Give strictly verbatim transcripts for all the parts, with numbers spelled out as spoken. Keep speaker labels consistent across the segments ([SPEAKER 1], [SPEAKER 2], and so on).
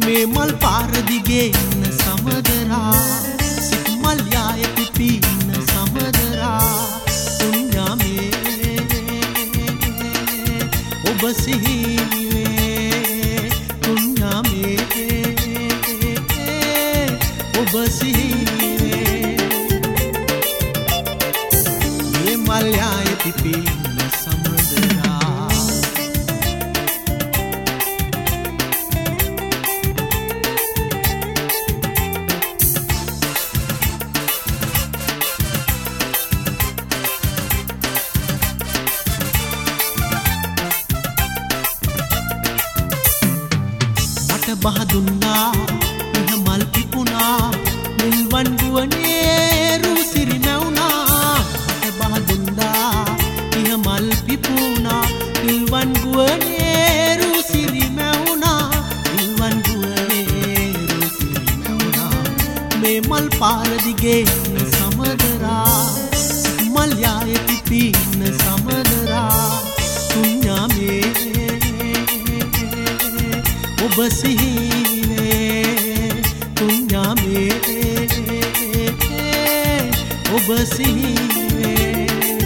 [SPEAKER 1] මේ මල් පාර දිගේ ඉන්න සමදරා සිත් මල් යාය පිපින්න සමදරා පුණ්‍යාමේ ඔබ සිහිනේ පුණ්‍යාමේ ඔබ සිහිනේ මේ මල් යාය පිපින්න සමදරා බහදුන්නා ඉහ මල් පිපුණා නිල්වන් ගුවනේ රුසිරි නැවුණා මට බහදුන්නා ඉහ මල් පිපුණා නිල්වන් ගුවනේ රුසිරි නැවුණා නිල්වන් ගුවනේ රුසිරි නැවුණා මේ මල් පාර දිගේ ඉන්න සමදරා මල් යාය පිපින්න සමදරා පුණ්‍යාමේ ඔබ සිහිනේ පුණ්‍යාමේ ඔබ සිහිනේ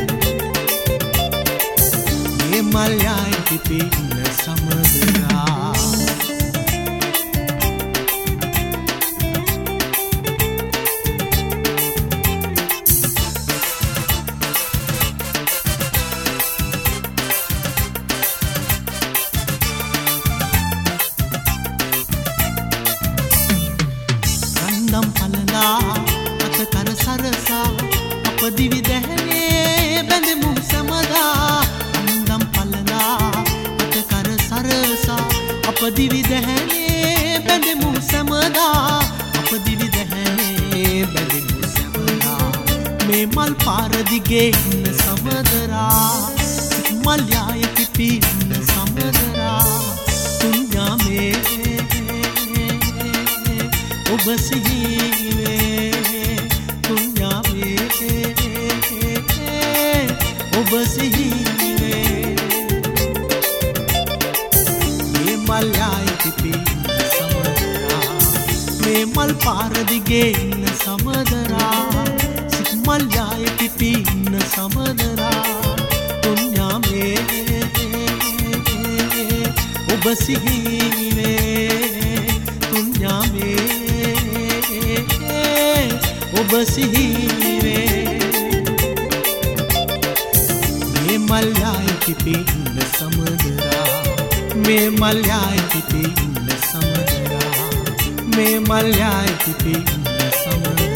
[SPEAKER 1] මේ මල් යාය පිපින්න සමදරා නම් පලලා අත කර සරසා අප දිවි දැහැනේ බැඳෙමු සමදා නම් පලලා අත කර සරසා අප දිවි දැහැනේ බැඳෙමු සමදා අප දිවි දැහැනේ බැඳෙමු සමදා මේ මල් පාර දිගේ ඉන්න සමදරා මල් යාය පිපින්න සමදරා පුණ්‍යාමේ ඔබ සිහිනේ පුණ්‍යාමේ ඔබ සිහිනේ මේ මල් යාය පිපින්න සමදරා මේ මල් පාර දිගේ ඉන්න සමදරා සිත් මල් යාය පිපින්න සමදරා පුණ්‍යාමේ ඔබ සිහිනේ පුණ්‍යාමේ ඔබ සිහිනේ මේ මල් යාය පිපින්න සමදරා මේ මල් යාය පිපින්න සමදරා මේ මල් යාය පිපින්න සමදරා